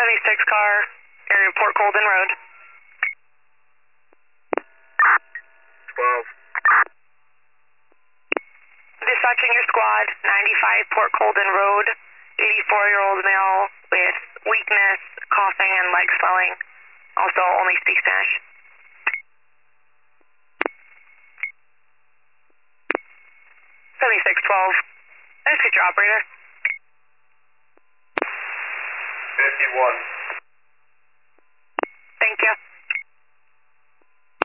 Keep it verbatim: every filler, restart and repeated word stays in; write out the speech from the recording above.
seventy-six car, area Port Colden Road. twelve. Dispatching your squad, ninety-five Port Colden Road, eighty-four-year-old male with weakness, coughing, and leg swelling. Also only speaks Spanish. seventy-six twelve. Nice future operator. fifty-one. Thank you.